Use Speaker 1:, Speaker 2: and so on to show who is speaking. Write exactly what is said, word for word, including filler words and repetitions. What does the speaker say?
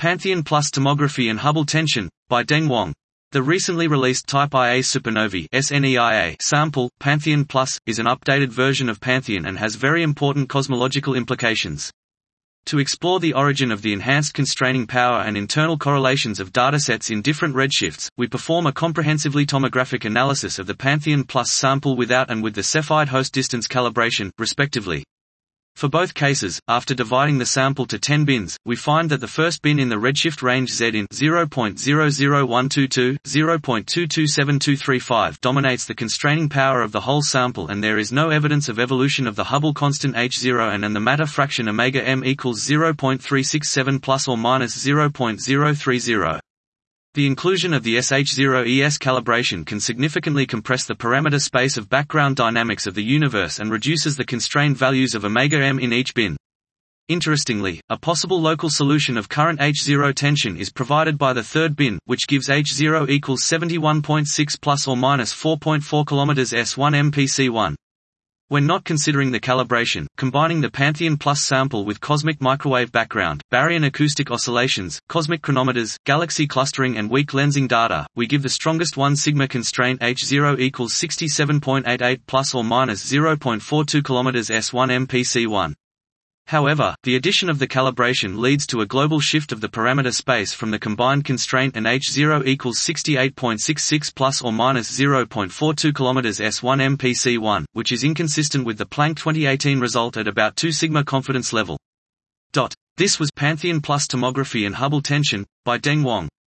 Speaker 1: Pantheon plus Tomography and Hubble Tension, by Deng Wang. The recently released Type Ia Supernovae (S N E I A) sample, Pantheon Plus, is an updated version of Pantheon and has very important cosmological implications. To explore the origin of the enhanced constraining power and internal correlations of datasets in different redshifts, we perform a comprehensively tomographic analysis of the Pantheon Plus sample without and with the Cepheid host distance calibration, respectively. For both cases, after dividing the sample to ten bins, we find that the first bin in the redshift range Z in zero point zero zero one two two to zero point two two seven two three five dominates the constraining power of the whole sample, and there is no evidence of evolution of the Hubble constant H zero and, and the matter fraction omega m equals zero point three six seven plus or minus zero point zero three zero. The inclusion of the S H zero E S calibration can significantly compress the parameter space of background dynamics of the universe and reduces the constrained values of omega m in each bin. Interestingly, a possible local solution of current H zero tension is provided by the third bin, which gives H zero equals seventy-one point six plus or minus four point four kilometers S one M P C one. When not considering the calibration, combining the Pantheon Plus sample with cosmic microwave background, baryon acoustic oscillations, cosmic chronometers, galaxy clustering and weak lensing data, we give the strongest one sigma constraint H zero equals sixty-seven point eight eight plus or minus zero point four two kilometers S one M P C one. However, the addition of the calibration leads to a global shift of the parameter space from the combined constraint and H zero equals sixty-eight point six six plus or minus zero point four two kilometers S one M P C one, which is inconsistent with the Planck twenty eighteen result at about two sigma confidence level. This was Pantheon plus Tomography and Hubble Tension, by Deng Wang.